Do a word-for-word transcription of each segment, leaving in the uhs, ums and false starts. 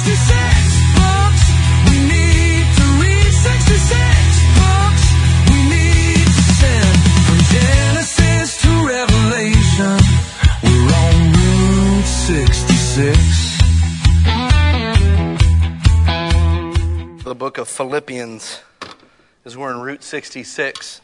sixty-six books. We need to read sixty-six books. We need to send from Genesis to Revelation. We're on Route sixty-six. The book of Philippians, as we're in Route sixty-six.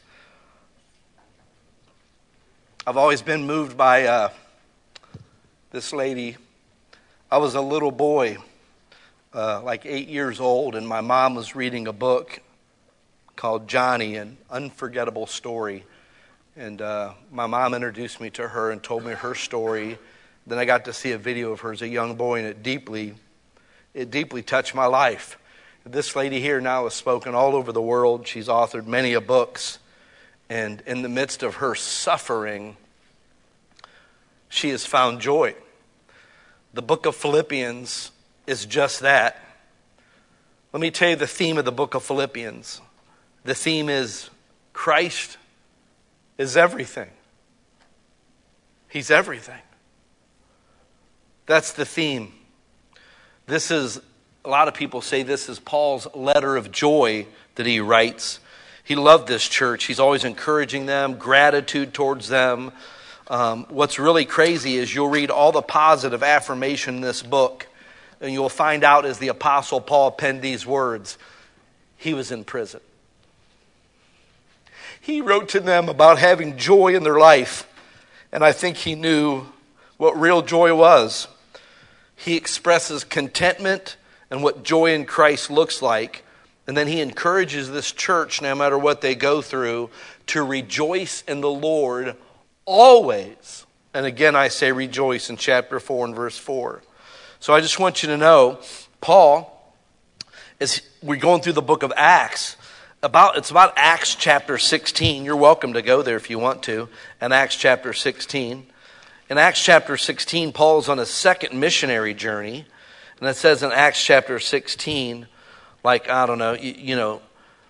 I've always been moved by uh, this lady. I was a little boy, uh, like eight years old, and my mom was reading a book called Johnny, an Unforgettable Story. And uh, my mom introduced me to her and told me her story. Then I got to see a video of her as a young boy, and it deeply, it deeply touched my life. This lady here now has spoken all over the world. She's authored many a books. And in the midst of her suffering, she has found joy. The book of Philippians is just that. Let me tell you the theme of the book of Philippians. The theme is Christ is everything. He's everything. That's the theme. This is, a lot of people say this is Paul's letter of joy that he writes. He loved this church. He's always encouraging them, gratitude towards them. Um, what's really crazy is you'll read all the positive affirmation in this book, and you'll find out as the Apostle Paul penned these words, he was in prison. He wrote to them about having joy in their life, and I think he knew what real joy was. He expresses contentment and what joy in Christ looks like. And then he encourages this church, no matter what they go through, to rejoice in the Lord always. And again, I say rejoice in chapter four and verse four. So I just want you to know, Paul, as we're going through the book of Acts, about it's about Acts chapter sixteen. You're welcome to go there if you want to. In Acts chapter sixteen. In Acts chapter sixteen, Paul's on a second missionary journey. And it says in Acts chapter sixteen, like, I don't know, you, you know,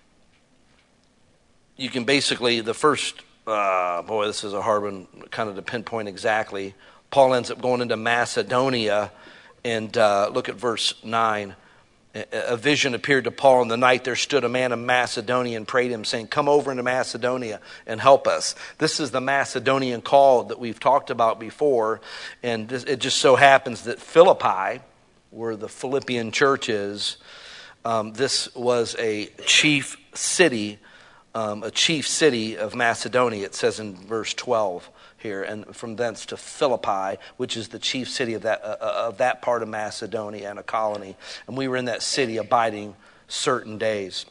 you can basically, the first, uh, boy, this is a hard one kind of to pinpoint exactly. Paul ends up going into Macedonia, and uh, look at verse nine. A vision appeared to Paul in the night. There stood a man in Macedonia and prayed him, saying, come over into Macedonia and help us. This is the Macedonian call that we've talked about before. And this, it just so happens that Philippi, where the Philippian church is, um, this was a chief city, um, a chief city of Macedonia. It says in verse twelve here, and from thence to Philippi, which is the chief city of that uh, of that part of Macedonia and a colony. And we were in that city abiding certain days.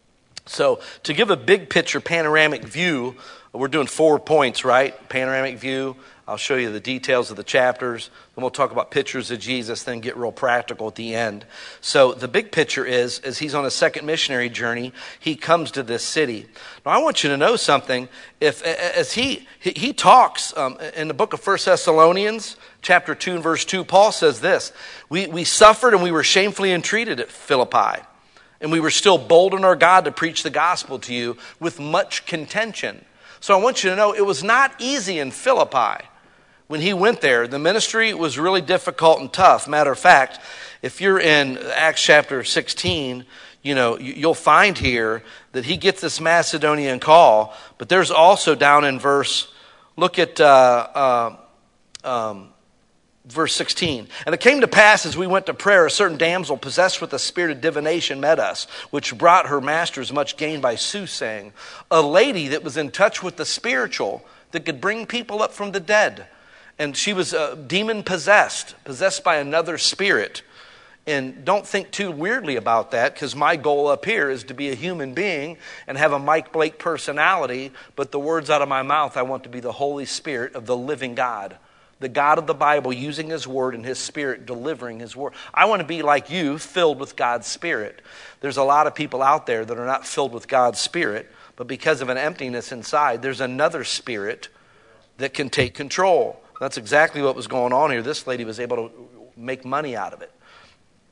So to give a big picture panoramic view, we're doing four points, right? Panoramic view. I'll show you the details of the chapters. Then we'll talk about pictures of Jesus, then get real practical at the end. So the big picture is, as he's on a second missionary journey, he comes to this city. Now I want you to know something. If as he he, he talks um, in the book of First Thessalonians, chapter two and verse two, Paul says this: We we suffered and we were shamefully entreated at Philippi, and we were still bold in our God to preach the gospel to you with much contention. So I want you to know it was not easy in Philippi. When he went there, the ministry was really difficult and tough. Matter of fact, if you're in Acts chapter sixteen, you know, you'll find here that he gets this Macedonian call, but there's also down in verse, look at uh, uh, um, verse sixteen. And it came to pass as we went to prayer, a certain damsel possessed with the spirit of divination met us, which brought her masters much gain by soothsaying. A lady that was in touch with the spiritual, that could bring people up from the dead. And she was uh, demon possessed, possessed by another spirit. And don't think too weirdly about that, because my goal up here is to be a human being and have a Mike Blake personality. But the words out of my mouth, I want to be the Holy Spirit of the living God. The God of the Bible using his word and his spirit delivering his word. I want to be like you, filled with God's spirit. There's a lot of people out there that are not filled with God's spirit, but because of an emptiness inside, there's another spirit that can take control. That's exactly what was going on here. This lady was able to make money out of it.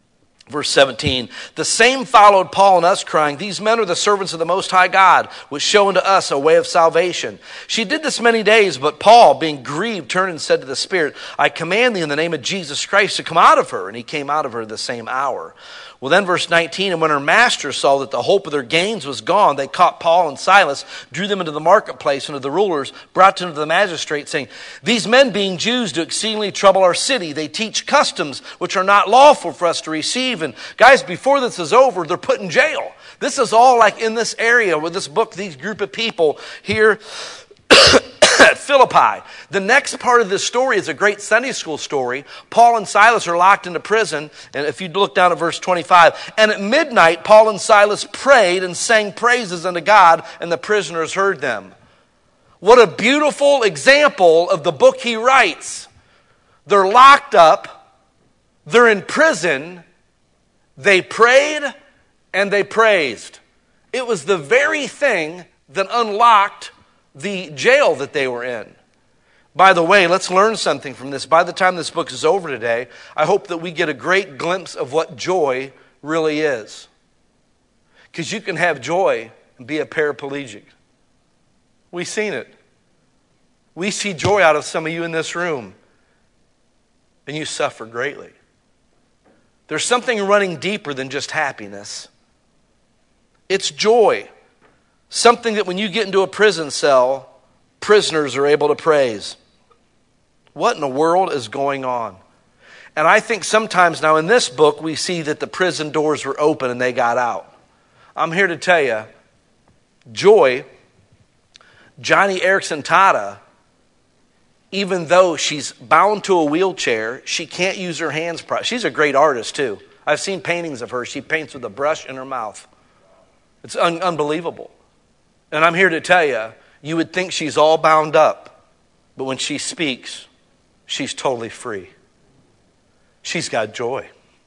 Verse seventeen, the same followed Paul and us, crying, these men are the servants of the Most High God, which show unto us a way of salvation. She did this many days, but Paul, being grieved, turned and said to the Spirit, I command thee in the name of Jesus Christ to come out of her. And he came out of her the same hour. Well, then verse nineteen, and when her masters saw that the hope of their gains was gone, they caught Paul and Silas, drew them into the marketplace, and to the rulers, brought them to the magistrates, saying, these men being Jews do exceedingly trouble our city. They teach customs which are not lawful for us to receive. And guys, before this is over, they're put in jail. This is all like in this area with this book, these group of people here at Philippi. The next part of this story is a great Sunday school story. Paul and Silas are locked into prison. And if you look down at verse twenty-five, and at midnight, Paul and Silas prayed and sang praises unto God, and the prisoners heard them. What a beautiful example of the book he writes. They're locked up. They're in prison. They prayed and they praised. It was the very thing that unlocked the jail that they were in. By the way, let's learn something from this. By the time this book is over today, I hope that we get a great glimpse of what joy really is. Because you can have joy and be a paraplegic. We've seen it. We see joy out of some of you in this room, and you suffer greatly. There's something running deeper than just happiness. It's joy. Something that when you get into a prison cell, prisoners are able to praise. What in the world is going on? And I think sometimes now in this book, we see that the prison doors were open and they got out. I'm here to tell you, joy, Johnny Erickson Tata, even though she's bound to a wheelchair, she can't use her hands. Pro- she's a great artist too. I've seen paintings of her. She paints with a brush in her mouth. It's un- unbelievable. And I'm here to tell you, you would think she's all bound up, but when she speaks, she's totally free. She's got joy.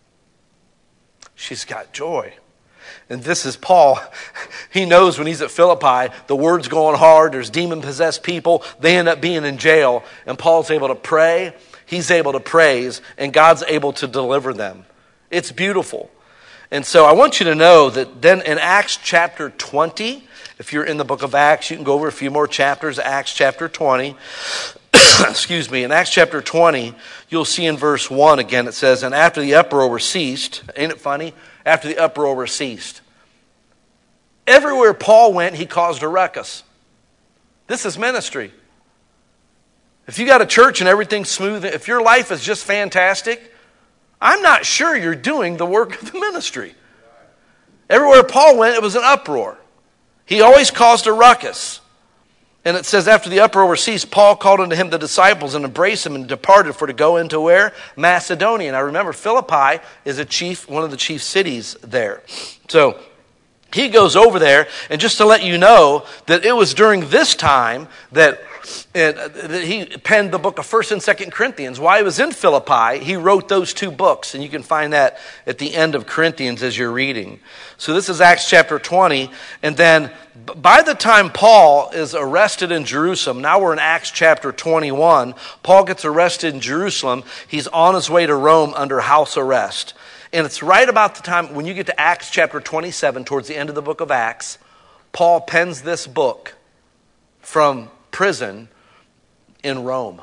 She's got joy. And this is Paul. He knows when he's at Philippi, the word's going hard, there's demon-possessed people, they end up being in jail, and Paul's able to pray, he's able to praise, and God's able to deliver them. It's beautiful. And so I want you to know that then in Acts chapter twenty, if you're in the book of Acts, you can go over a few more chapters, Acts chapter twenty. Excuse me. In Acts chapter twenty, you'll see in verse one again, it says, and after the uproar ceased, ain't it funny? After the uproar ceased. Everywhere Paul went, he caused a ruckus. This is ministry. If you got a church and everything's smooth, if your life is just fantastic, I'm not sure you're doing the work of the ministry. Everywhere Paul went, it was an uproar. He always caused a ruckus. And it says, after the uproar ceased, Paul called unto him the disciples and embraced them and departed for to go into where? Macedonia. And I remember Philippi is a chief, one of the chief cities there. So he goes over there, and just to let you know that it was during this time that And he penned the book of First and Second Corinthians. While he was in Philippi, he wrote those two books. And you can find that at the end of Corinthians as you're reading. So this is Acts chapter twenty. And then by the time Paul is arrested in Jerusalem, now we're in Acts chapter twenty-one. Paul gets arrested in Jerusalem. He's on his way to Rome under house arrest. And it's right about the time when you get to Acts chapter twenty-seven, towards the end of the book of Acts, Paul pens this book from prison in Rome.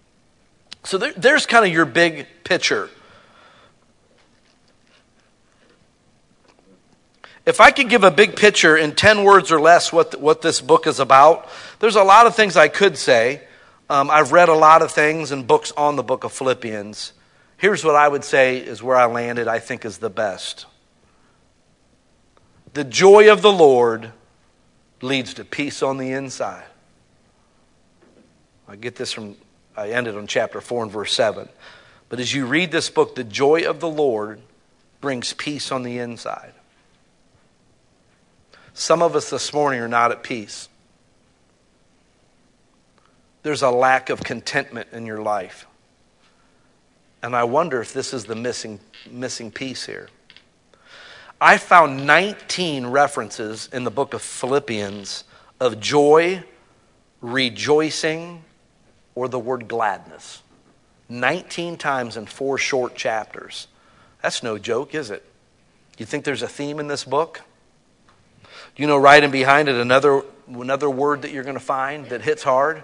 So there, there's kind of your big picture. If I could give a big picture in ten words or less what, what this book is about, there's a lot of things I could say. Um, I've read a lot of things and books on the book of Philippians. Here's what I would say is where I landed, I think is the best. The joy of the Lord leads to peace on the inside. I get this from, I ended on chapter four and verse seven. But as you read this book, the joy of the Lord brings peace on the inside. Some of us this morning are not at peace. There's a lack of contentment in your life. And I wonder if this is the missing, missing piece here. I found nineteen references in the book of Philippians of joy, rejoicing, or the word gladness. nineteen times in four short chapters. That's no joke, is it? You think there's a theme in this book? You know, right in behind it, another, another word that you're going to find that hits hard?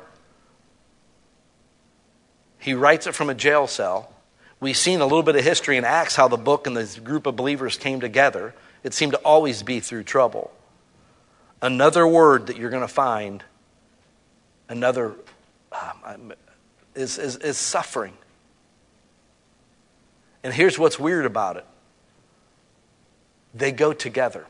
He writes it from a jail cell. We've seen a little bit of history in Acts how the book and this group of believers came together. It seemed to always be through trouble. Another word that you're going to find, another, um, is, is, is suffering. And here's what's weird about it. They go together.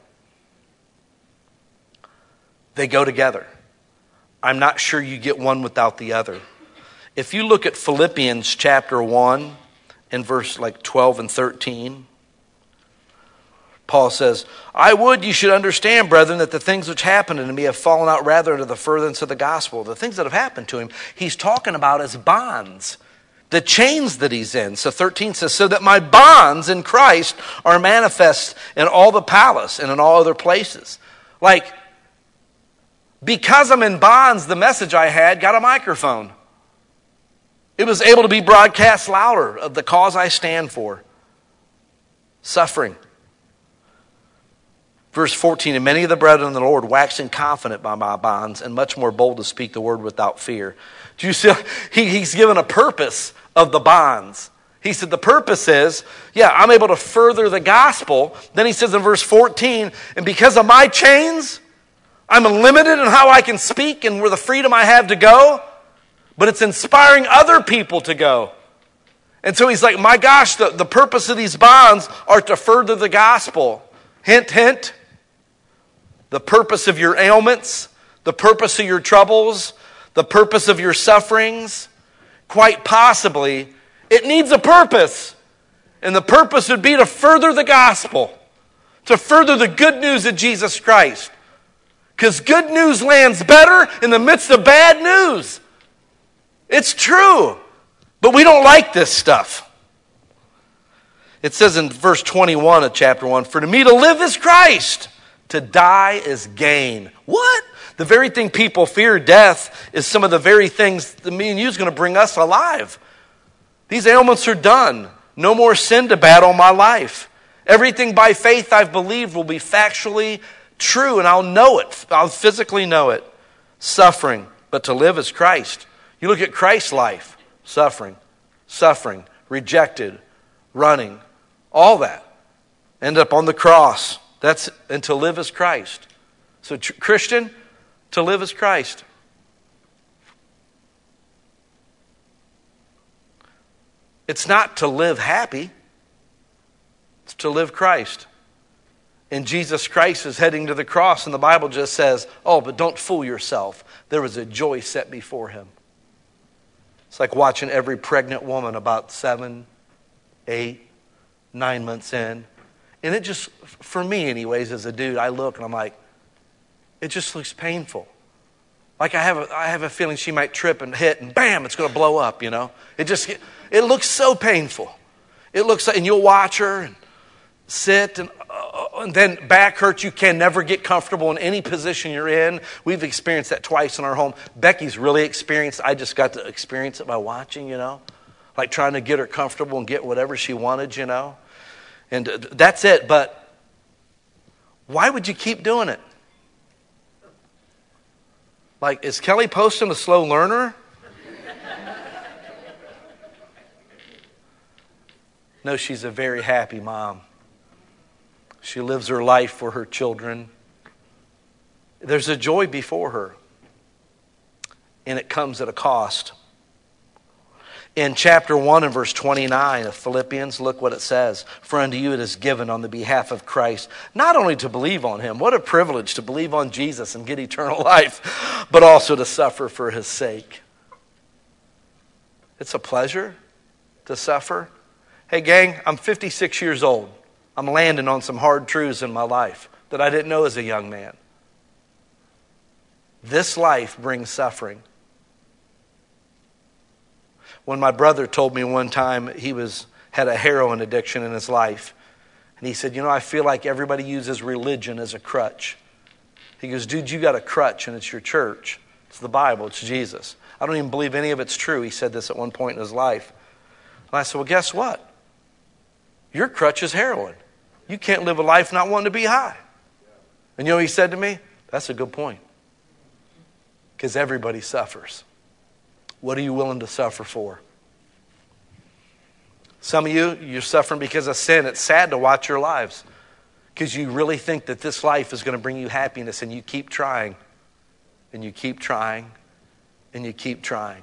They go together. I'm not sure you get one without the other. If you look at Philippians chapter one and verse like twelve and thirteen, Paul says, I would you should understand, brethren, that the things which happened unto me have fallen out rather into the furtherance of the gospel. The things that have happened to him, he's talking about as bonds. The chains that he's in. So thirteen says, so that my bonds in Christ are manifest in all the palace and in all other places. Like, because I'm in bonds, the message I had got a microphone. It was able to be broadcast louder of the cause I stand for. Suffering. Verse fourteen, and many of the brethren of the Lord waxing confident by my bonds and much more bold to speak the word without fear. Do you see? He, he's given a purpose of the bonds. He said the purpose is, yeah, I'm able to further the gospel. Then he says in verse fourteen, and because of my chains, I'm limited in how I can speak and where the freedom I have to go, but it's inspiring other people to go. And so he's like, my gosh, the, the purpose of these bonds are to further the gospel. Hint, hint. The purpose of your ailments, the purpose of your troubles, the purpose of your sufferings, quite possibly, it needs a purpose. And the purpose would be to further the gospel, to further the good news of Jesus Christ. Because good news lands better in the midst of bad news. It's true. But we don't like this stuff. It says in verse twenty-one of chapter one, for to me to live is Christ, to die is gain. What? The very thing people fear, death, is some of the very things that me and you is going to bring us alive. These ailments are done. No more sin to battle my life. Everything by faith I've believed will be factually true, and I'll know it. I'll physically know it. Suffering, but to live is Christ. You look at Christ's life, suffering, suffering, rejected, running, all that. End up on the cross. That's, and to live is Christ. So tr- Christian, to live is Christ. It's not to live happy. It's to live Christ. And Jesus Christ is heading to the cross, and the Bible just says, oh, but don't fool yourself. There was a joy set before him. It's like watching every pregnant woman about seven, eight, nine months in. And it just, for me anyways, as a dude, I look and I'm like, it just looks painful. Like I have a, I have a feeling she might trip and hit and bam, it's going to blow up, you know. It just, it looks so painful. It looks like, and you'll watch her and sit and, uh, and then back hurts. You can never get comfortable in any position you're in. We've experienced that twice in our home. Becky's really experienced, I just got to experience it by watching, you know. Like trying to get her comfortable and get whatever she wanted, you know. And that's it, but why would you keep doing it? Like, is Kelly Poston a slow learner? No, she's a very happy mom. She lives her life for her children. There's a joy before her, and it comes at a cost. In chapter one and verse twenty-nine of Philippians, look what it says. For unto you it is given on the behalf of Christ, not only to believe on him, what a privilege to believe on Jesus and get eternal life, but also to suffer for his sake. It's a pleasure to suffer. Hey gang, I'm fifty-six years old. I'm landing on some hard truths in my life that I didn't know as a young man. This life brings suffering. When my brother told me one time he was had a heroin addiction in his life, and he said, you know, I feel like everybody uses religion as a crutch. He goes, dude, you got a crutch, and it's your church. It's the Bible. It's Jesus. I don't even believe any of it's true. He said this at one point in his life. And I said, well, guess what? Your crutch is heroin. You can't live a life not wanting to be high. And you know what he said to me? That's a good point. Because everybody suffers. What are you willing to suffer for? Some of you, you're suffering because of sin. It's sad to watch your lives. Because you really think that this life is going to bring you happiness, and you keep trying. And you keep trying. And you keep trying.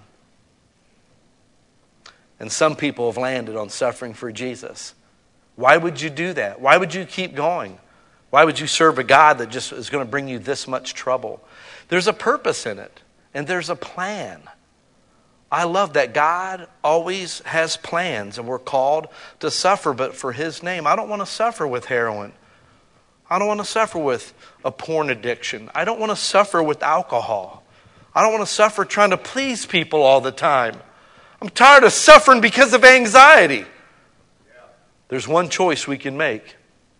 And some people have landed on suffering for Jesus. Why would you do that? Why would you keep going? Why would you serve a God that just is going to bring you this much trouble? There's a purpose in it, and there's a plan. I love that God always has plans, and we're called to suffer, but for His name. I don't want to suffer with heroin. I don't want to suffer with a porn addiction. I don't want to suffer with alcohol. I don't want to suffer trying to please people all the time. I'm tired of suffering because of anxiety. There's one choice we can make.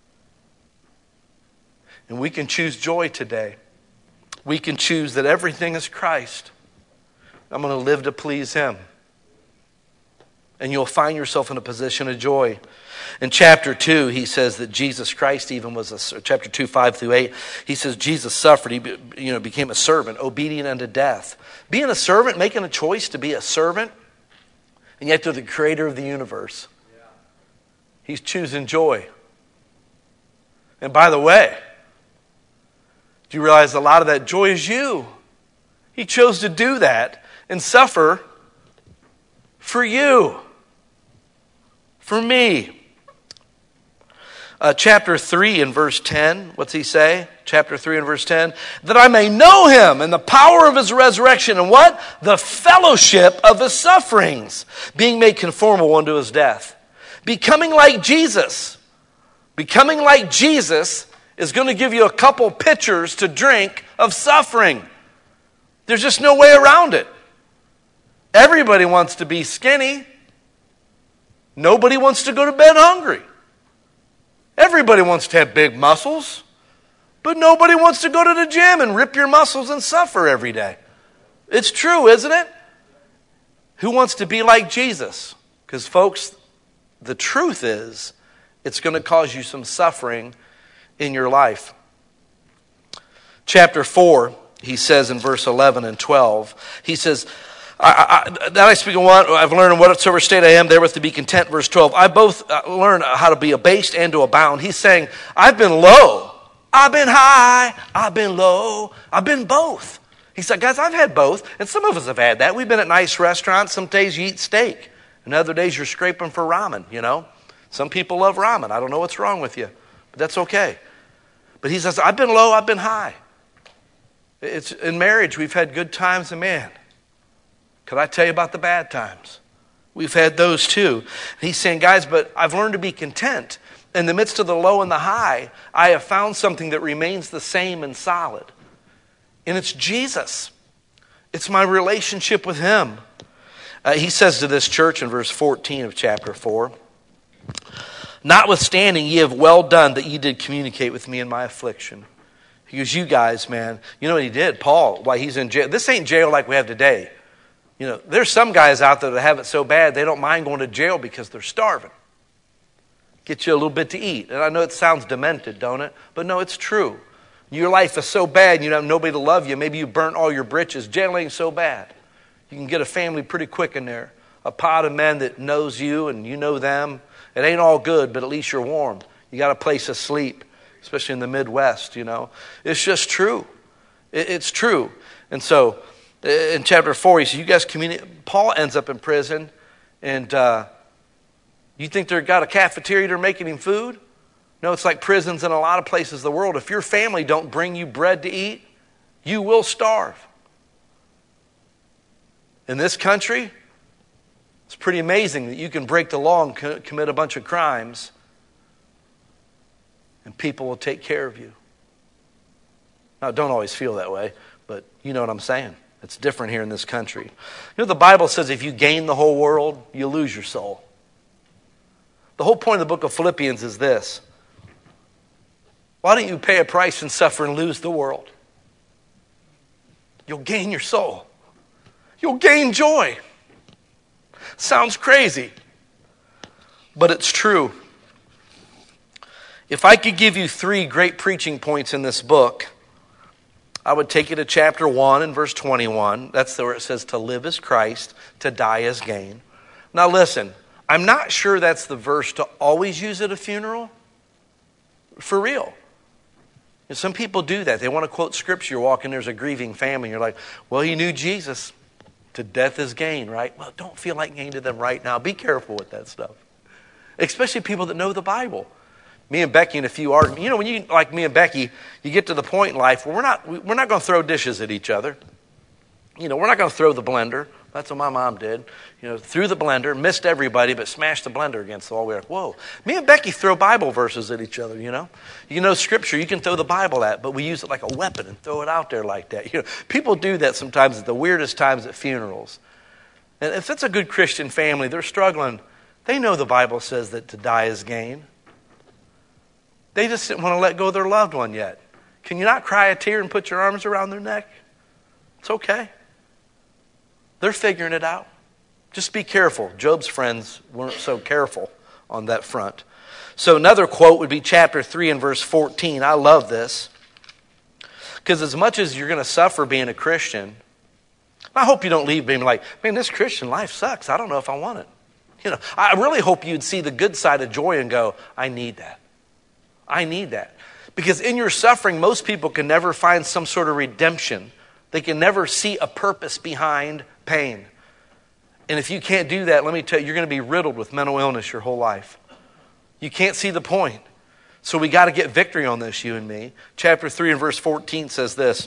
And we can choose joy today. We can choose that everything is Christ. I'm going to live to please Him. And you'll find yourself in a position of joy. In chapter two, he says that Jesus Christ even was a, chapter two, five through eight, he says Jesus suffered, he you know, became a servant, obedient unto death. Being a servant, making a choice to be a servant, and yet to the creator of the universe. He's choosing joy. And by the way, do you realize a lot of that joy is you? He chose to do that and suffer for you, for me. Uh, chapter three and verse ten, what's he say? Chapter three and verse ten, that I may know Him and the power of His resurrection and what? The fellowship of His sufferings, being made conformable unto His death. Becoming like Jesus. Becoming like Jesus is going to give you a couple pitchers to drink of suffering. There's just no way around it. Everybody wants to be skinny. Nobody wants to go to bed hungry. Everybody wants to have big muscles. But nobody wants to go to the gym and rip your muscles and suffer every day. It's true, isn't it? Who wants to be like Jesus? Because folks, the truth is, it's going to cause you some suffering in your life. Chapter four, he says in verse eleven and twelve, he says, I, I, that I speak of what I've learned in whatsoever state I am, therewith to be content. Verse twelve, I both learn how to be abased and to abound. He's saying, I've been low, I've been high, I've been low, I've been both. He said, guys, I've had both, and some of us have had that. We've been at nice restaurants. Some days you eat steak, and other days you're scraping for ramen, you know. Some people love ramen. I don't know what's wrong with you, but that's okay. But he says, I've been low, I've been high. It's in marriage, we've had good times, and man, could I tell you about the bad times? We've had those too. And he's saying, guys, but I've learned to be content. In the midst of the low and the high, I have found something that remains the same and solid. And it's Jesus. It's my relationship with Him. Uh, he says to this church in verse fourteen of chapter four, notwithstanding, ye have well done that ye did communicate with me in my affliction. He goes, you guys, man, you know what he did? Paul, while he's in jail, this ain't jail like we have today. You know, there's some guys out there that have it so bad they don't mind going to jail because they're starving. Get you a little bit to eat. And I know it sounds demented, don't it? But no, it's true. Your life is so bad and you don't have nobody to love you. Maybe you burnt all your britches. Jail ain't so bad. You can get a family pretty quick in there. A pot of men that knows you and you know them. It ain't all good, but at least you're warm. You got a place to sleep, especially in the Midwest, you know. It's just true. It's true. And so in chapter four, he says, you guys communicate. Paul ends up in prison, and uh, you think they've got a cafeteria they're making him food? No, it's like prisons in a lot of places in the world. If your family don't bring you bread to eat, you will starve. In this country, it's pretty amazing that you can break the law and co- commit a bunch of crimes, and people will take care of you. Now, it don't always feel that way, but you know what I'm saying. It's different here in this country. You know, the Bible says if you gain the whole world, you lose your soul. The whole point of the book of Philippians is this. Why don't you pay a price and suffer and lose the world? You'll gain your soul. You'll gain joy. Sounds crazy, but it's true. If I could give you three great preaching points in this book, I would take you to chapter one and verse twenty-one. That's where it says, to live is Christ, to die is gain. Now listen, I'm not sure that's the verse to always use at a funeral. For real. And some people do that. They want to quote scripture. You're walking, there's a grieving family. You're like, well, he knew Jesus. To death is gain, right? Well, don't feel like gain to them right now. Be careful with that stuff. Especially people that know the Bible. Me and Becky and a few are, you know, when you, like me and Becky, you get to the point in life where we're not, we're not going to throw dishes at each other. You know, we're not going to throw the blender. That's what my mom did. You know, threw the blender, missed everybody, but smashed the blender against the wall. We're like, whoa. Me and Becky throw Bible verses at each other, you know. You know scripture, you can throw the Bible at, but we use it like a weapon and throw it out there like that. You know, people do that sometimes at the weirdest times at funerals. And if it's a good Christian family, they're struggling. They know the Bible says that to die is gain. They just didn't want to let go of their loved one yet. Can you not cry a tear and put your arms around their neck? It's okay. They're figuring it out. Just be careful. Job's friends weren't so careful on that front. So another quote would be chapter three and verse fourteen. I love this. Because as much as you're going to suffer being a Christian, I hope you don't leave being like, man, this Christian life sucks. I don't know if I want it. You know, I really hope you'd see the good side of joy and go, I need that. I need that. Because in your suffering, most people can never find some sort of redemption. They can never see a purpose behind pain. And if you can't do that, let me tell you, you're going to be riddled with mental illness your whole life. You can't see the point. So we got to get victory on this, you and me. Chapter three and verse fourteen says this.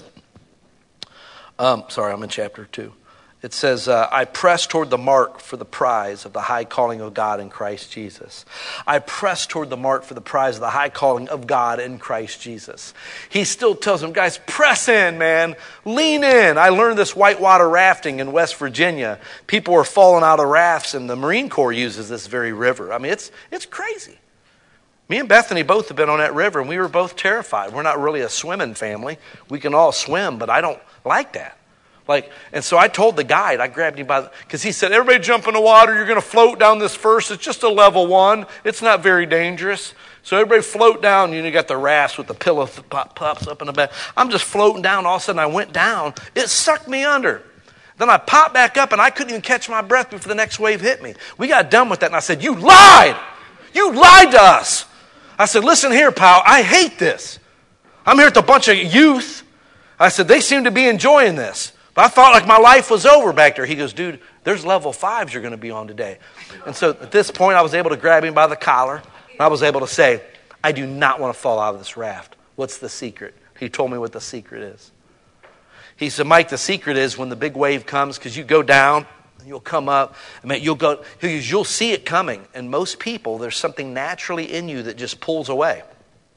Um, sorry, I'm in chapter two. It says, uh, I press toward the mark for the prize of the high calling of God in Christ Jesus. I press toward the mark for the prize of the high calling of God in Christ Jesus. He still tells them, guys, press in, man. Lean in. I learned this whitewater rafting in West Virginia. People were falling out of rafts, and the Marine Corps uses this very river. I mean, it's it's crazy. Me and Bethany both have been on that river, and we were both terrified. We're not really a swimming family. We can all swim, but I don't like that. Like, and so I told the guide, I grabbed him by the, because he said, everybody jump in the water. You're going to float down this first. It's just a level one. It's not very dangerous. So everybody float down. You know, you got the rafts with the pillow pop, pops up in the back. I'm just floating down. All of a sudden I went down. It sucked me under. Then I popped back up and I couldn't even catch my breath before the next wave hit me. We got done with that and I said, you lied. You lied to us. I said, listen here, pal. I hate this. I'm here with a bunch of youth. I said, they seem to be enjoying this. But I thought like my life was over back there. He goes, dude, there's level fives you're going to be on today. And so at this point, I was able to grab him by the collar. And I was able to say, I do not want to fall out of this raft. What's the secret? He told me what the secret is. He said, Mike, the secret is when the big wave comes, because you go down, and you'll come up. I mean, you'll go. He goes, you'll see it coming. And most people, there's something naturally in you that just pulls away.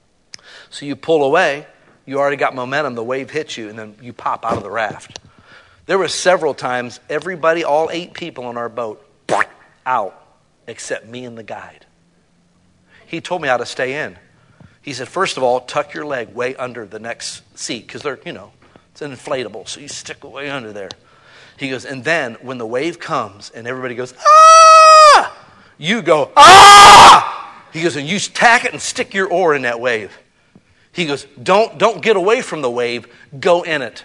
So you pull away, you already got momentum. The wave hits you, and then you pop out of the raft. There were several times, everybody, all eight people on our boat, out, except me and the guide. He told me how to stay in. He said, first of all, tuck your leg way under the next seat, because they're, you know, it's an inflatable, so you stick it way under there. He goes, and then when the wave comes and everybody goes, ah, you go, ah! He goes, and you tack it and stick your oar in that wave. He goes, don't, don't get away from the wave, go in it.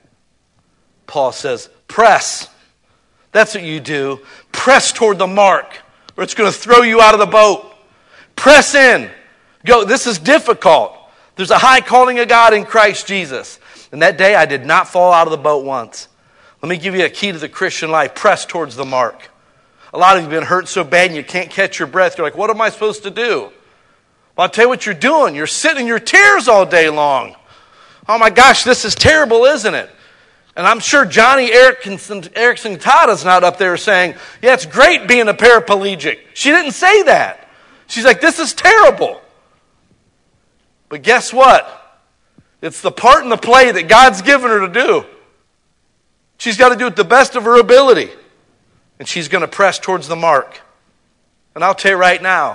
Paul says, press. That's what you do. Press toward the mark, or it's going to throw you out of the boat. Press in. Go. This is difficult. There's a high calling of God in Christ Jesus. And that day I did not fall out of the boat once. Let me give you a key to the Christian life. Press towards the mark. A lot of you have been hurt so bad and you can't catch your breath. You're like, what am I supposed to do? Well, I'll tell you what you're doing. You're sitting in your tears all day long. Oh my gosh, this is terrible, isn't it? And I'm sure Johnny Erickson, Erickson Tada's not up there saying, yeah, it's great being a paraplegic. She didn't say that. She's like, this is terrible. But guess what? It's the part in the play that God's given her to do. She's got to do it the best of her ability. And she's going to press towards the mark. And I'll tell you right now,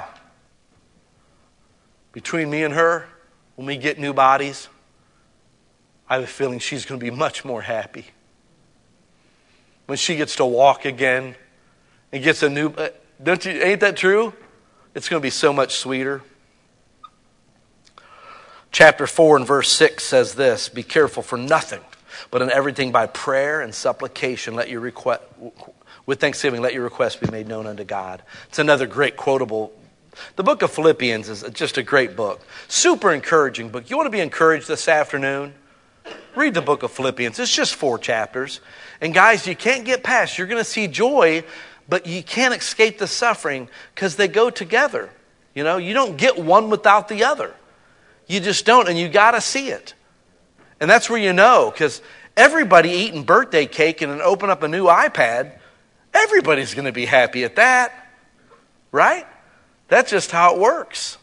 between me and her, when we get new bodies, I have a feeling she's going to be much more happy. When she gets to walk again and gets a new, don't you, ain't that true? It's going to be so much sweeter. Chapter four and verse six says this, be careful for nothing, but in everything by prayer and supplication, let your request, with thanksgiving, let your requests be made known unto God. It's another great quotable. The book of Philippians is just a great book. Super encouraging book. You want to be encouraged this afternoon? Read the book of Philippians. It's just four chapters. And guys, you can't get past. You're going to see joy, but you can't escape the suffering because they go together. You know, you don't get one without the other. You just don't, and you got to see it. And that's where you know, because everybody eating birthday cake and then open up a new iPad, everybody's going to be happy at that, right? That's just how it works.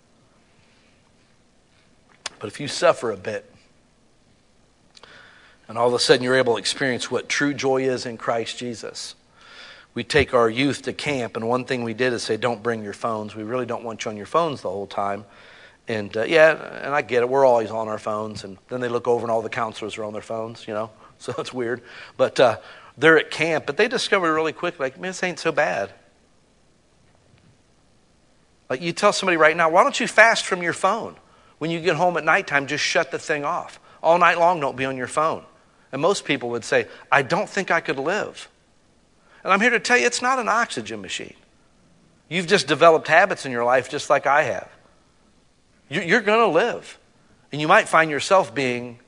But if you suffer a bit, and all of a sudden you're able to experience what true joy is in Christ Jesus. We take our youth to camp, and one thing we did is say, don't bring your phones. We really don't want you on your phones the whole time. And uh, yeah, and I get it. We're always on our phones. And then they look over and all the counselors are on their phones, you know. So it's weird. But uh, they're at camp. But they discover really quick, like, man, this ain't so bad. Like you tell somebody right now, why don't you fast from your phone? When you get home at nighttime, just shut the thing off. All night long, don't be on your phone. And most people would say, I don't think I could live. And I'm here to tell you, it's not an oxygen machine. You've just developed habits in your life just like I have. You're going to live. And you might find yourself being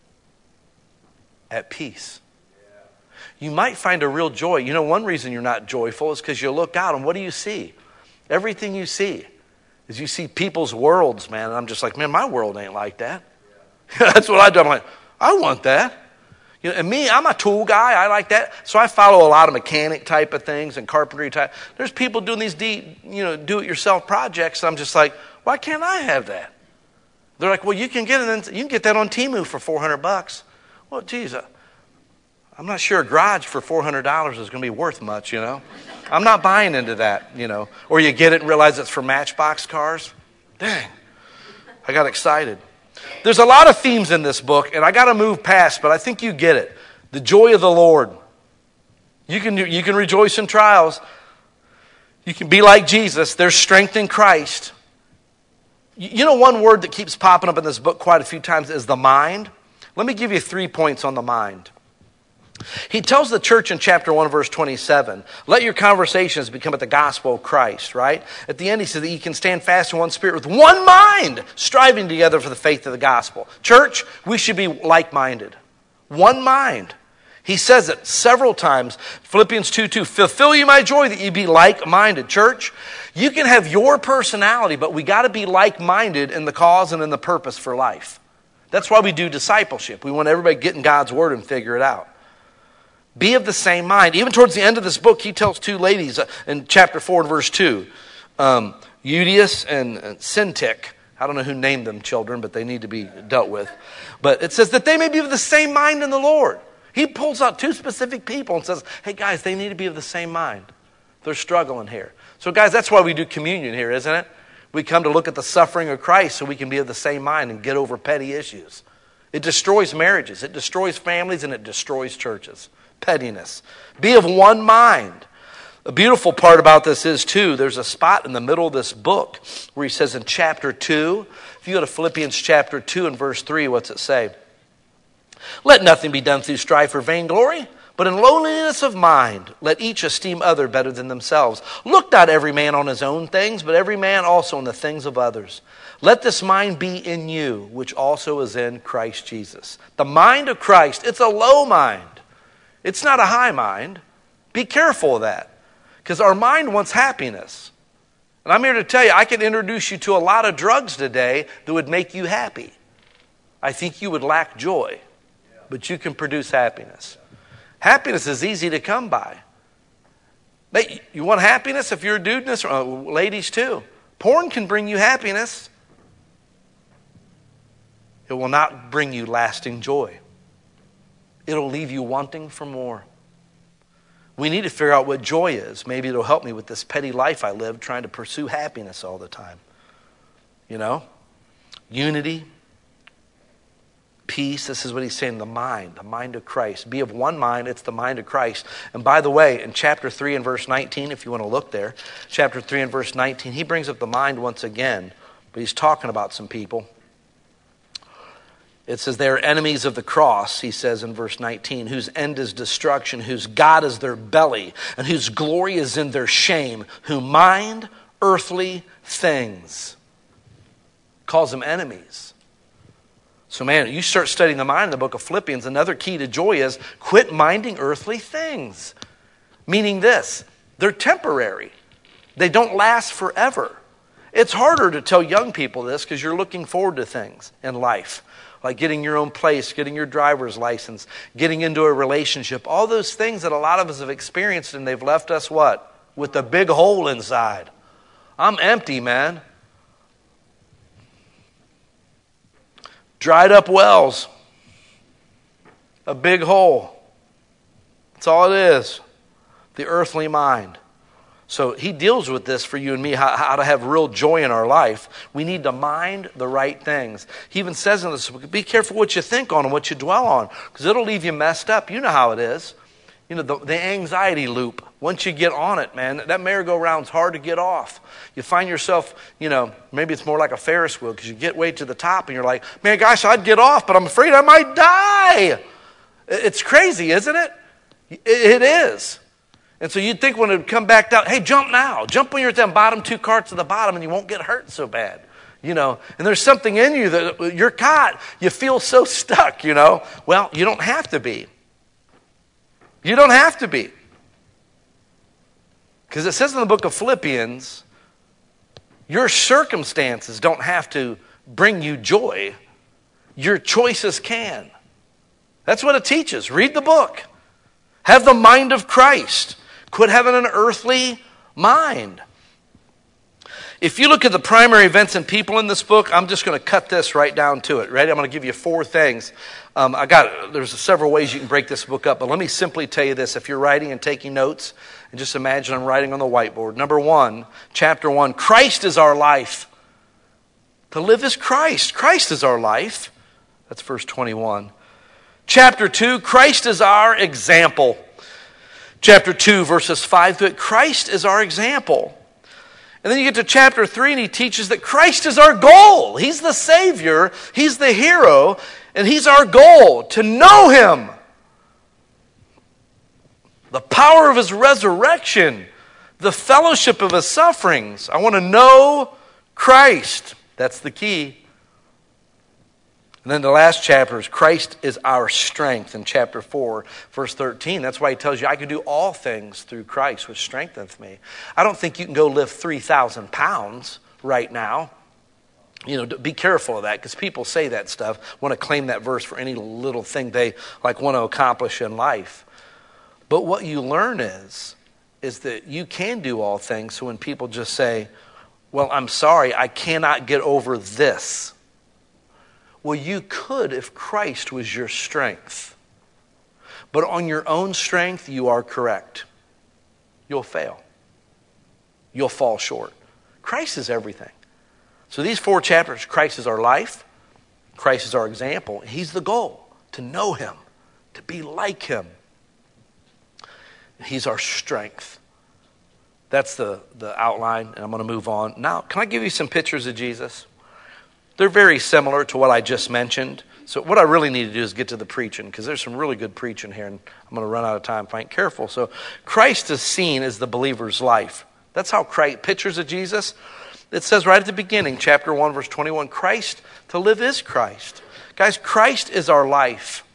at peace. You might find a real joy. You know, one reason you're not joyful is because you look out and what do you see? Everything you see is you see people's worlds, man. And I'm just like, man, my world ain't like that. That's what I do. I'm like, I want that. You know, and me, I'm a tool guy. I like that. So I follow a lot of mechanic type of things and carpentry type. There's people doing these deep, you know, do-it-yourself projects. And I'm just like, why can't I have that? They're like, well, you can get it. You can get that on Temu for four hundred bucks. Well, geez, uh, I'm not sure a garage for four hundred dollars is going to be worth much, you know. I'm not buying into that, you know. Or you get it and realize it's for Matchbox cars. Dang, I got excited. There's a lot of themes in this book, and I got to move past, but I think you get it. The joy of the Lord. You can, you can rejoice in trials. You can be like Jesus. There's strength in Christ. You know, one word that keeps popping up in this book quite a few times is the mind. Let me give you three points on the mind. He tells the church in chapter one, verse twenty-seven, let your conversations become at the gospel of Christ, right? At the end, he says that you can stand fast in one spirit with one mind, striving together for the faith of the gospel. Church, we should be like-minded. One mind. He says it several times. Philippians two two, fulfill you my joy that you be like-minded. Church, you can have your personality, but we got to be like-minded in the cause and in the purpose for life. That's why we do discipleship. We want everybody to get in God's word and figure it out. Be of the same mind. Even towards the end of this book, he tells two ladies in chapter four and verse two, um, Euodias and Syntyche. I don't know who named them children, but they need to be dealt with. But it says that they may be of the same mind in the Lord. He pulls out two specific people and says, hey guys, they need to be of the same mind. They're struggling here. So guys, that's why we do communion here, isn't it? We come to look at the suffering of Christ so we can be of the same mind and get over petty issues. It destroys marriages, it destroys families, and it destroys churches. Pettiness. Be of one mind. The beautiful part about this is, too, there's a spot in the middle of this book where he says in chapter two, if you go to Philippians chapter two and verse three, what's it say? Let nothing be done through strife or vainglory, but in lowliness of mind, let each esteem other better than themselves. Look not every man on his own things, but every man also on the things of others. Let this mind be in you, which also is in Christ Jesus. The mind of Christ, it's a low mind. It's not a high mind. Be careful of that. Because our mind wants happiness. And I'm here to tell you, I can introduce you to a lot of drugs today that would make you happy. I think you would lack joy. But you can produce happiness. Happiness is easy to come by. You want happiness if you're a dude? Uh, ladies too. Porn can bring you happiness. It will not bring you lasting joy. It'll leave you wanting for more. We need to figure out what joy is. Maybe it'll help me with this petty life I live trying to pursue happiness all the time. You know? Unity, peace. This is what he's saying, the mind, the mind of Christ. Be of one mind, it's the mind of Christ. And by the way, in chapter three and verse nineteen, if you want to look there, chapter three and verse nineteen, he brings up the mind once again, but he's talking about some people. It says they are enemies of the cross, he says in verse nineteen, whose end is destruction, whose God is their belly, and whose glory is in their shame, who mind earthly things. Calls them enemies. So man, you start studying the mind in the book of Philippians, another key to joy is quit minding earthly things. Meaning this, they're temporary. They don't last forever. It's harder to tell young people this because you're looking forward to things in life. Like getting your own place, getting your driver's license, getting into a relationship. All those things that a lot of us have experienced, and they've left us what? With a big hole inside. I'm empty, man. Dried up wells. A big hole. That's all it is. The earthly mind. So he deals with this for you and me, how, how to have real joy in our life. We need to mind the right things. He even says in this, be careful what you think on and what you dwell on, because it'll leave you messed up. You know how it is. You know, the, the anxiety loop. Once you get on it, man, that merry-go-round's hard to get off. You find yourself, you know, maybe it's more like a Ferris wheel, because you get way to the top and you're like, man, gosh, I'd get off, but I'm afraid I might die. It's crazy, isn't it? It is. And so you'd think when it would come back down, hey, jump now. Jump when you're at them bottom two carts at the bottom and you won't get hurt so bad. You know, and there's something in you that you're caught. You feel so stuck, you know. Well, you don't have to be. You don't have to be. Because it says in the book of Philippians, your circumstances don't have to bring you joy. Your choices can. That's what it teaches. Read the book. Have the mind of Christ. Quit having an earthly mind. If you look at the primary events and people in this book, I'm just going to cut this right down to it. Ready? I'm going to give you four things. Um, I got there's several ways you can break this book up, but let me simply tell you this. If you're writing and taking notes, and just imagine I'm writing on the whiteboard. Number one, chapter one, Christ is our life. To live is Christ. Christ is our life. That's verse twenty-one. Chapter two, Christ is our example. Chapter two, verses five to eight, Christ is our example. And then you get to chapter three and he teaches that Christ is our goal. He's the Savior, He's the hero, and He's our goal, to know Him. The power of His resurrection, the fellowship of His sufferings. I want to know Christ. That's the key. And then the last chapter is Christ is our strength in chapter four, verse thirteen. That's why he tells you, I can do all things through Christ, which strengtheneth me. I don't think you can go lift three thousand pounds right now. You know, be careful of that, because people say that stuff, want to claim that verse for any little thing they like want to accomplish in life. But what you learn is, is that you can do all things. So when people just say, well, I'm sorry, I cannot get over this. Well, you could if Christ was your strength. But on your own strength, you are correct. You'll fail. You'll fall short. Christ is everything. So these four chapters, Christ is our life. Christ is our example. He's the goal, to know Him, to be like Him. He's our strength. That's the, the outline, and I'm going to move on. Now, can I give you some pictures of Jesus? They're very similar to what I just mentioned. So what I really need to do is get to the preaching, because there's some really good preaching here, and I'm going to run out of time if I ain't careful. So Christ is seen as the believer's life. That's how Christ, pictures of Jesus. It says right at the beginning, chapter one, verse twenty-one, Christ, to live is Christ. Guys, Christ is our life.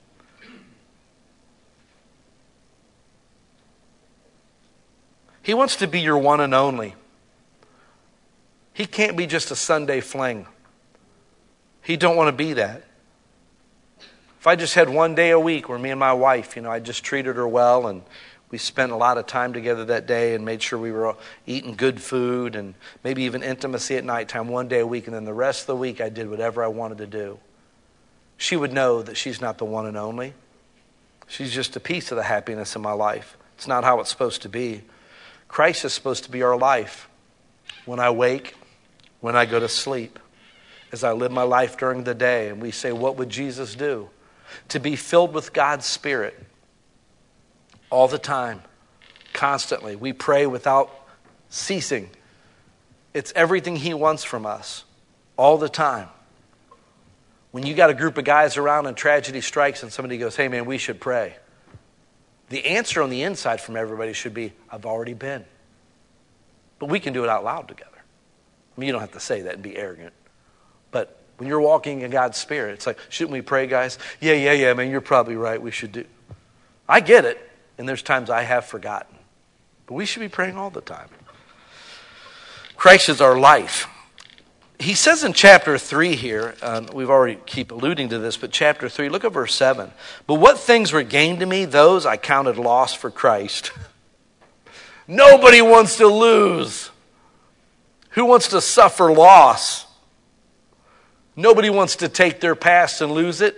He wants to be your one and only. He can't be just a Sunday fling. He don't want to be that. If I just had one day a week where me and my wife, you know, I just treated her well and we spent a lot of time together that day and made sure we were eating good food and maybe even intimacy at nighttime one day a week, and then the rest of the week I did whatever I wanted to do, she would know that she's not the one and only. She's just a piece of the happiness in my life. It's not how it's supposed to be. Christ is supposed to be our life. When I wake, when I go to sleep, as I live my life during the day, and we say, what would Jesus do? To be filled with God's Spirit all the time, constantly. We pray without ceasing. It's everything He wants from us all the time. When you got a group of guys around and tragedy strikes and somebody goes, hey man, we should pray. The answer on the inside from everybody should be, I've already been. But we can do it out loud together. I mean, you don't have to say that and be arrogant. But when you're walking in God's Spirit, it's like, shouldn't we pray, guys? Yeah, yeah, yeah, man, you're probably right. We should do. I get it. And there's times I have forgotten. But we should be praying all the time. Christ is our life. He says in chapter three here, uh, we've already keep alluding to this, but chapter three, look at verse seven. But what things were gained to me, those I counted loss for Christ. Nobody wants to lose. Who wants to suffer loss? Nobody wants to take their past and lose it.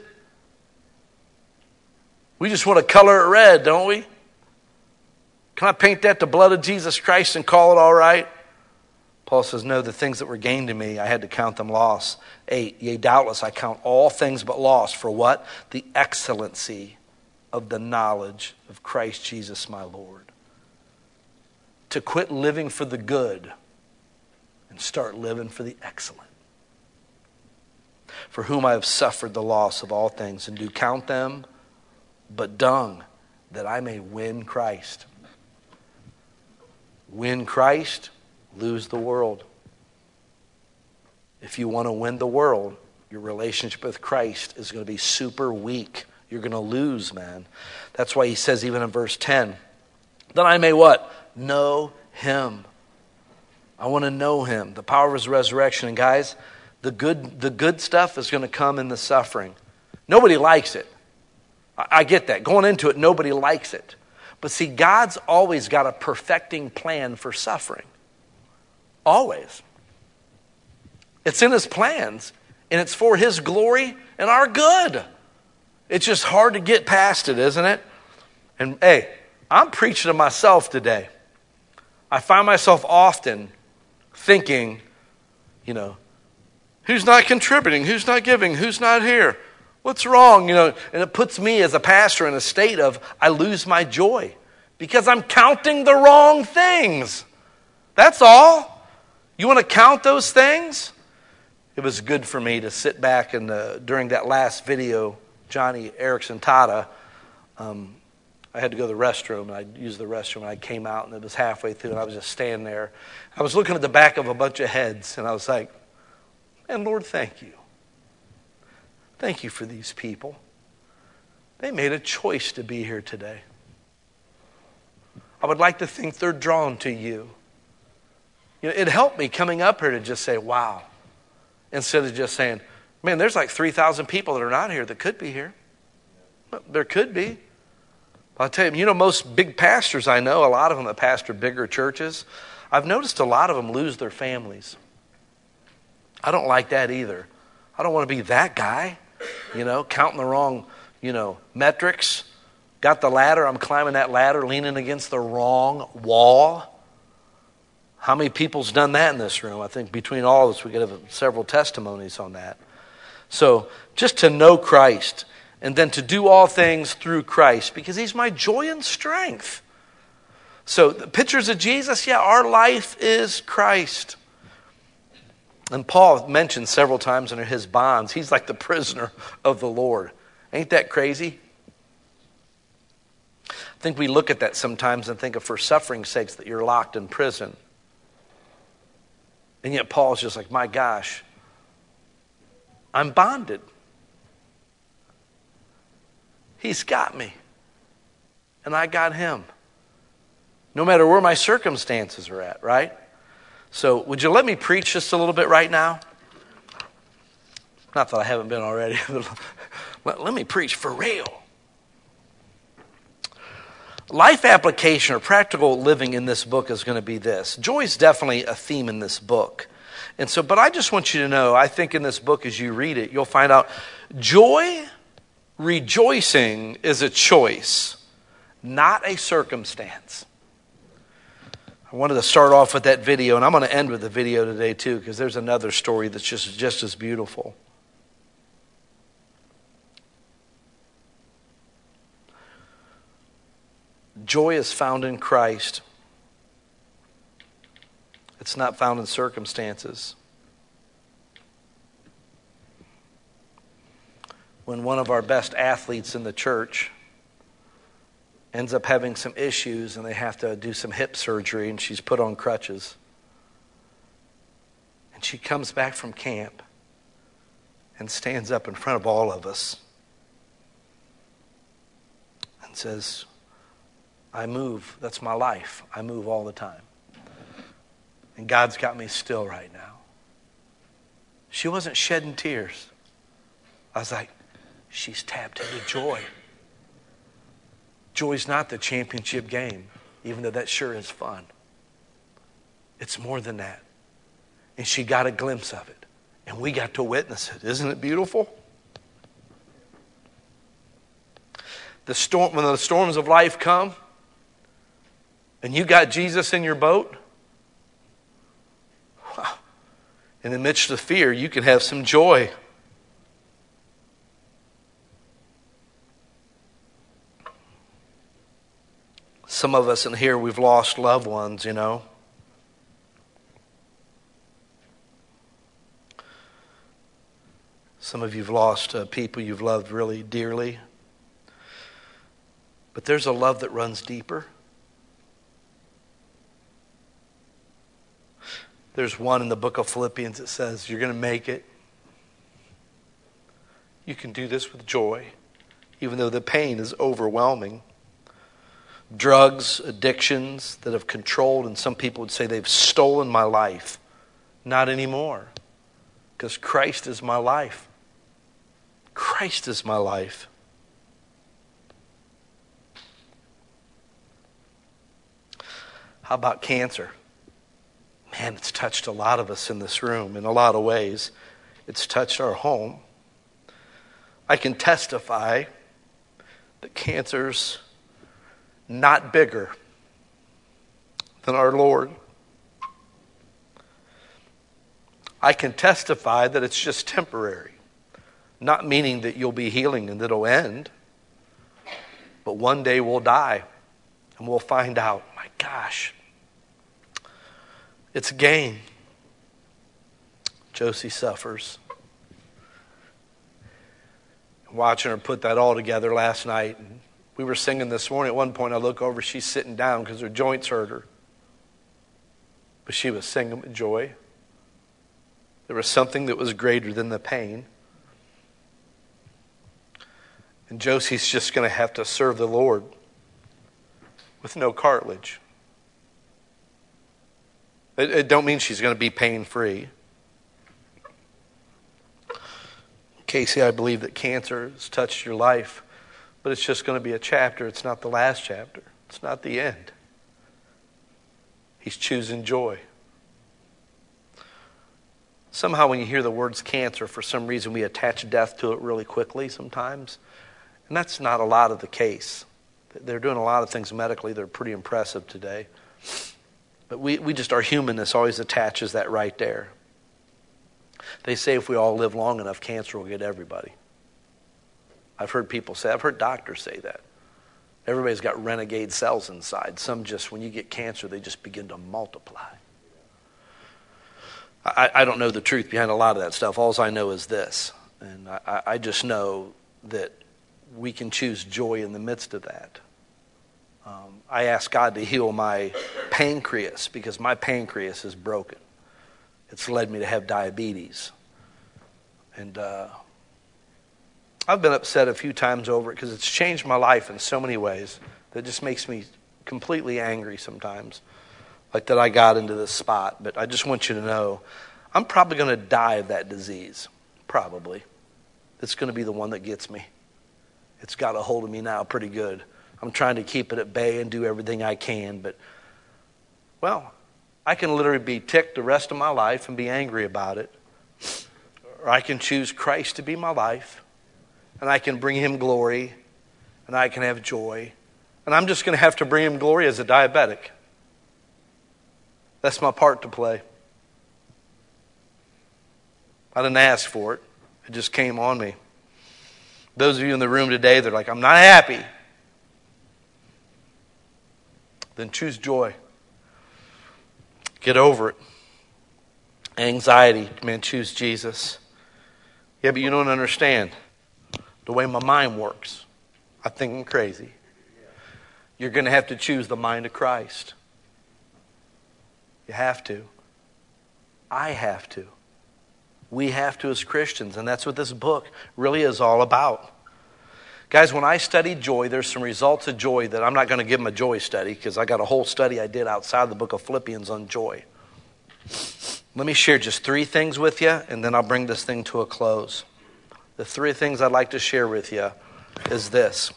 We just want to color it red, don't we? Can I paint that the blood of Jesus Christ and call it all right? Paul says, no, the things that were gained to me, I had to count them loss. Eight, yea, doubtless I count all things but loss. For what? The excellency of the knowledge of Christ Jesus my Lord. To quit living for the good and start living for the excellent. For whom I have suffered the loss of all things, and do count them but dung, that I may win Christ. Win Christ, lose the world. If you want to win the world, your relationship with Christ is going to be super weak. You're going to lose, man. That's why he says even in verse ten, that I may what? Know him. I want to know him. The power of his resurrection. And guys, the good, the good stuff is going to come in the suffering. Nobody likes it. I, I get that. Going into it, nobody likes it. But see, God's always got a perfecting plan for suffering. Always. It's in his plans, and it's for his glory and our good. It's just hard to get past it, isn't it? And hey, I'm preaching to myself today. I find myself often thinking, you know, who's not contributing? Who's not giving? Who's not here? What's wrong? You know, and it puts me as a pastor in a state of I lose my joy because I'm counting the wrong things. That's all. You want to count those things? It was good for me to sit back and uh, during that last video, Johnny Erickson Tata, um, I had to go to the restroom, and I used the restroom, and I came out, and it was halfway through, and I was just standing there. I was looking at the back of a bunch of heads, and I was like, man, Lord, thank you. Thank you for these people. They made a choice to be here today. I would like to think they're drawn to you. You know, it helped me coming up here to just say, wow, instead of just saying, man, there's like three thousand people that are not here that could be here. There could be. I'll tell you, you know, most big pastors I know, a lot of them that pastor bigger churches, I've noticed a lot of them lose their families. I don't like that either. I don't want to be that guy, you know, counting the wrong, you know, metrics. Got the ladder, I'm climbing that ladder, leaning against the wrong wall. How many people's done that in this room? I think between all of us, we could have several testimonies on that. So just to know Christ, and then to do all things through Christ, because he's my joy and strength. So the pictures of Jesus, yeah, our life is Christ. And Paul mentioned several times under his bonds, he's like the prisoner of the Lord. Ain't that crazy? I think we look at that sometimes and think of for suffering's sakes that you're locked in prison. And yet Paul's just like, my gosh, I'm bonded. He's got me. And I got him. No matter where my circumstances are at, right? So would you let me preach just a little bit right now? Not that I haven't been already. let, let me preach for real. Life application or practical living in this book is going to be this. Joy is definitely a theme in this book. And so, but I just want you to know, I think in this book as you read it, you'll find out joy, rejoicing is a choice, not a circumstance. I wanted to start off with that video, and I'm going to end with the video today too, because there's another story that's just, just as beautiful. Joy is found in Christ. It's not found in circumstances. when one of our best athletes in the church ends up having some issues and they have to do some hip surgery and she's put on crutches. And she comes back from camp and stands up in front of all of us and says, I move. That's my life. I move all the time. And God's got me still right now. She wasn't shedding tears. I was like, she's tapped into joy. Joy's not the championship game, even though that sure is fun. It's more than that. And she got a glimpse of it. And we got to witness it. Isn't it beautiful? The storm, when the storms of life come, and you got Jesus in your boat, wow. In the midst of fear, you can have some joy. Some of us in here, we've lost loved ones, you know. Some of you have lost uh, people you've loved really dearly. But there's a love that runs deeper. There's one in the book of Philippians that says, you're going to make it. You can do this with joy, even though the pain is overwhelming. Drugs, addictions that have controlled, and some people would say they've stolen my life. Not anymore, because Christ is my life. Christ is my life. How about cancer? Man, it's touched a lot of us in this room in a lot of ways. It's touched our home. I can testify that cancer's not bigger than our Lord. I can testify that it's just temporary. Not meaning that you'll be healing and it'll end. But one day we'll die and we'll find out, my gosh, it's a game. Josie suffers. Watching her put that all together last night. We were singing this morning. At one point I look over, she's sitting down because her joints hurt her. But she was singing with joy. There was something that was greater than the pain. And Josie's just going to have to serve the Lord with no cartilage. It, it don't mean she's going to be pain-free. Casey, I believe that cancer has touched your life, but it's just going to be a chapter. It's not the last chapter. It's not the end. He's choosing joy. Somehow when you hear the words cancer, for some reason we attach death to it really quickly sometimes. And that's not a lot of the case. They're doing a lot of things medically that are pretty impressive today. But we, we just, our humanness always attaches that right there. They say if we all live long enough, cancer will get everybody. I've heard people say, I've heard doctors say that. Everybody's got renegade cells inside. Some just, when you get cancer, they just begin to multiply. I, I don't know the truth behind a lot of that stuff. All I know is this. And I, I just know that we can choose joy in the midst of that. Um, I asked God to heal my pancreas because my pancreas is broken. It's led me to have diabetes. And uh, I've been upset a few times over it because it's changed my life in so many ways that just makes me completely angry sometimes. Like that I got into this spot. But I just want you to know, I'm probably going to die of that disease. Probably. It's going to be the one that gets me. It's got a hold of me now pretty good. I'm trying to keep it at bay and do everything I can. But, well, I can literally be ticked the rest of my life and be angry about it. Or I can choose Christ to be my life. And I can bring him glory. And I can have joy. And I'm just going to have to bring him glory as a diabetic. That's my part to play. I didn't ask for it. It just came on me. Those of you in the room today, they're like, I'm not happy. Then choose joy. Get over it. Anxiety, man, choose Jesus. Yeah, but you don't understand. the way my mind works. I think I'm crazy. You're going to have to choose the mind of Christ. You have to. I have to. We have to as Christians, and that's what this book really is all about. Guys, when I studied joy, there's some results of joy that I'm not going to give them a joy study because I got a whole study I did outside the book of Philippians on joy. Let me share just three things with you, and then I'll bring this thing to a close. The three things I'd like to share with you is this.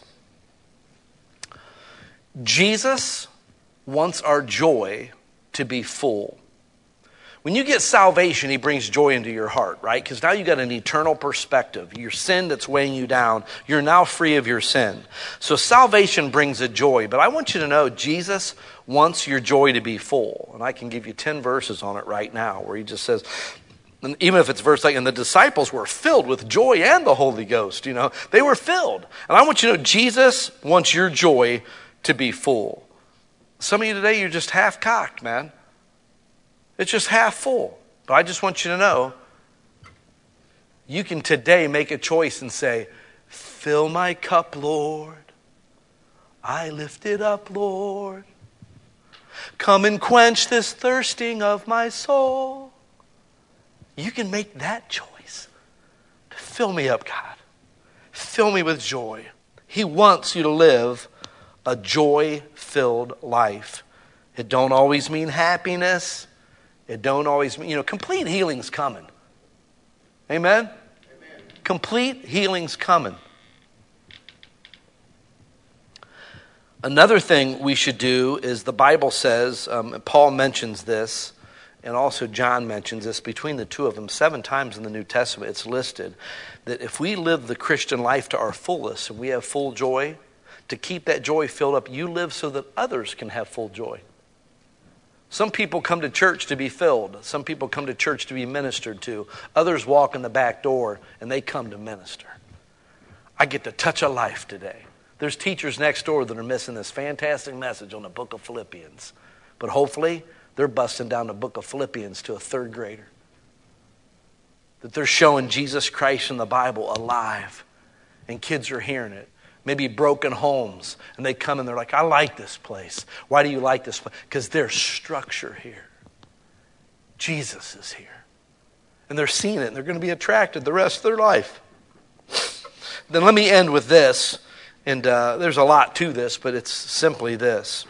Jesus wants our joy to be full. When you get salvation, he brings joy into your heart, right? Because now you got an eternal perspective. Your sin that's weighing you down, you're now free of your sin. So salvation brings a joy. But I want you to know Jesus wants your joy to be full. And I can give you ten verses on it right now where he just says, and even if it's verse like, and the disciples were filled with joy and the Holy Ghost, you know, they were filled. And I want you to know Jesus wants your joy to be full. Some of you today, you're just half cocked, man. It's just half full. But I just want you to know, you can today make a choice and say, fill my cup, Lord. I lift it up, Lord. Come and quench this thirsting of my soul. You can make that choice. Fill me up, God. Fill me with joy. He wants you to live a joy-filled life. It don't always mean happiness. It don't always mean, you know, complete healing's coming. Amen? Amen. Complete healing's coming. Another thing we should do is the Bible says, um, Paul mentions this, and also John mentions this, between the two of them, seven times in the New Testament it's listed, that if we live the Christian life to our fullest and we have full joy, to keep that joy filled up, you live so that others can have full joy. Some people come to church to be filled. Some people come to church to be ministered to. Others walk in the back door and they come to minister. I get to touch a life today. There's teachers next door that are missing this fantastic message on the book of Philippians. But hopefully they're busting down the book of Philippians to a third grader. That they're showing Jesus Christ in the Bible alive. And kids are hearing it. Maybe broken homes, and they come and they're like, I like this place. Why do you like this place? Because there's structure here. Jesus is here. And they're seeing it, and they're going to be attracted the rest of their life. Then let me end with this, and uh, there's a lot to this, but it's simply this.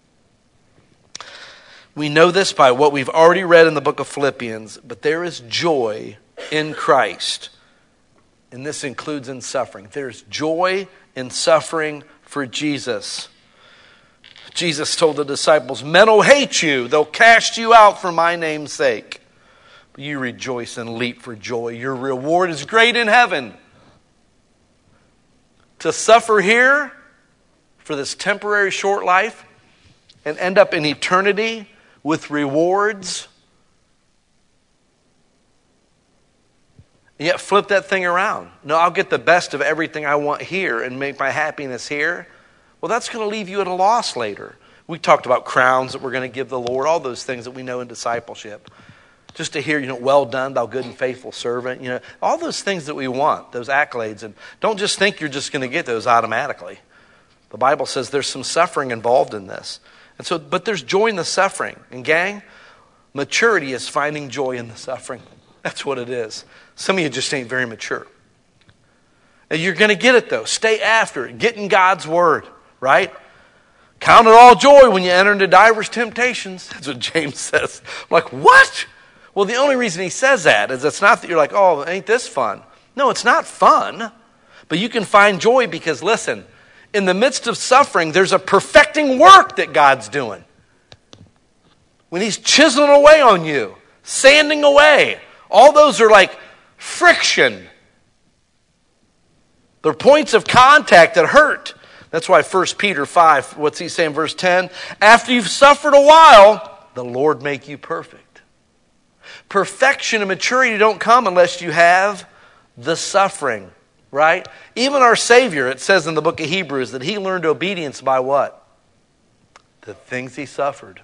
We know this by what we've already read in the book of Philippians, but there is joy in Christ, and this includes in suffering. There's joy in suffering for Jesus. Jesus told the disciples, men will hate you. They'll cast you out for my name's sake. But you rejoice and leap for joy. Your reward is great in heaven. To suffer here for this temporary short life and end up in eternity with rewards. And yet flip that thing around. No, I'll get the best of everything I want here and make my happiness here. Well, that's going to leave you at a loss later. We talked about crowns that we're going to give the Lord, all those things that we know in discipleship. Just to hear, you know, well done, thou good and faithful servant. You know, all those things that we want, those accolades. And don't just think you're just going to get those automatically. The Bible says there's some suffering involved in this. And so, but there's joy in the suffering. And gang, maturity is finding joy in the suffering. That's what it is. Some of you just ain't very mature. And you're going to get it though. Stay after it. Get in God's word, right? Count it all joy when you enter into diverse temptations. That's what James says. I'm like, what? Well, the only reason he says that is it's not that you're like, oh, ain't this fun? No, it's not fun. But you can find joy because, listen, in the midst of suffering, there's a perfecting work that God's doing. When he's chiseling away on you, sanding away, all those are like friction. They're points of contact that hurt. That's why First Peter five, what's he saying, verse ten? After you've suffered a while, the Lord make you perfect. Perfection and maturity don't come unless you have the suffering, right? Even our Savior, it says in the book of Hebrews that he learned obedience by what? The things he suffered.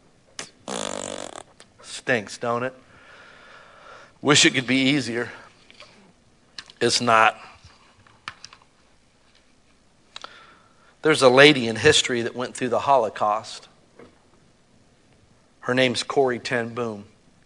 Stinks, don't it? Wish it could be easier. It's not. There's a lady in history that went through the Holocaust. Her name's Corrie ten Boom.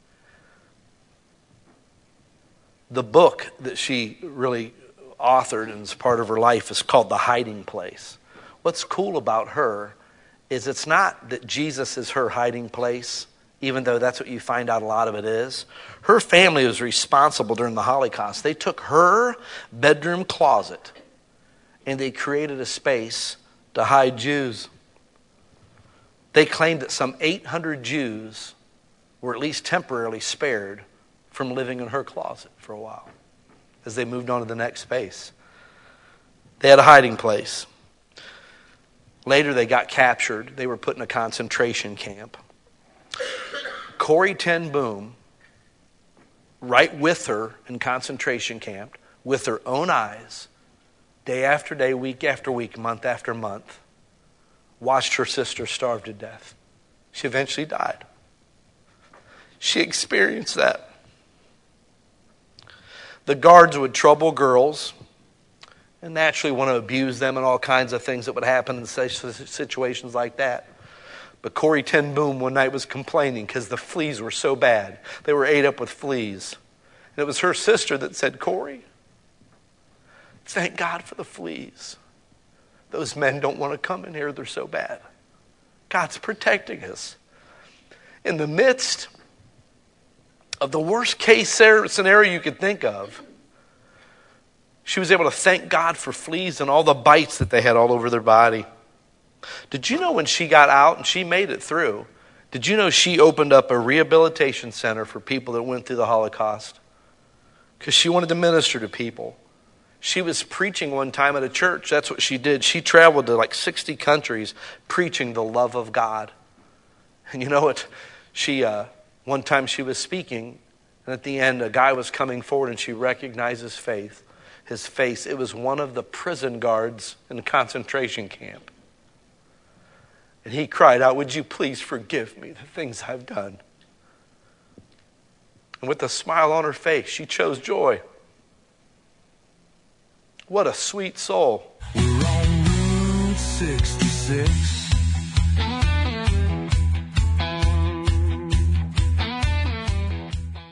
The book that she really authored and is part of her life is called The Hiding Place. What's cool about her is it's not that Jesus is her hiding place, even though that's what you find out a lot of it is. Her family was responsible during the Holocaust. They took her bedroom closet and they created a space to hide Jews. They claimed that some eight hundred Jews were at least temporarily spared from living in her closet for a while as they moved on to the next space. They had a hiding place. Later they got captured. They were put in a concentration camp. Corrie ten Boom, right with her in concentration camp, with her own eyes, day after day, week after week, month after month, watched her sister starve to death. She eventually died. She experienced that. The guards would trouble girls and naturally want to abuse them and all kinds of things that would happen in situations like that. But Corrie ten Boom one night was complaining because the fleas were so bad. They were ate up with fleas. And it was her sister that said, "Corrie, thank God for the fleas. Those men don't want to come in here. They're so bad. God's protecting us." In the midst of the worst case scenario you could think of, she was able to thank God for fleas and all the bites that they had all over their body. Did you know when she got out and she made it through, did you know she opened up a rehabilitation center for people that went through the Holocaust? Because she wanted to minister to people. She was preaching one time at a church. That's what she did. She traveled to like sixty countries preaching the love of God. And you know what? She, uh, one time she was speaking, and at the end a guy was coming forward and she recognized his face. His face. It was one of the prison guards in the concentration camp. And he cried out, "Would you please forgive me the things I've done?" And with a smile on her face, she chose joy. What a sweet soul. We're on Route sixty-six.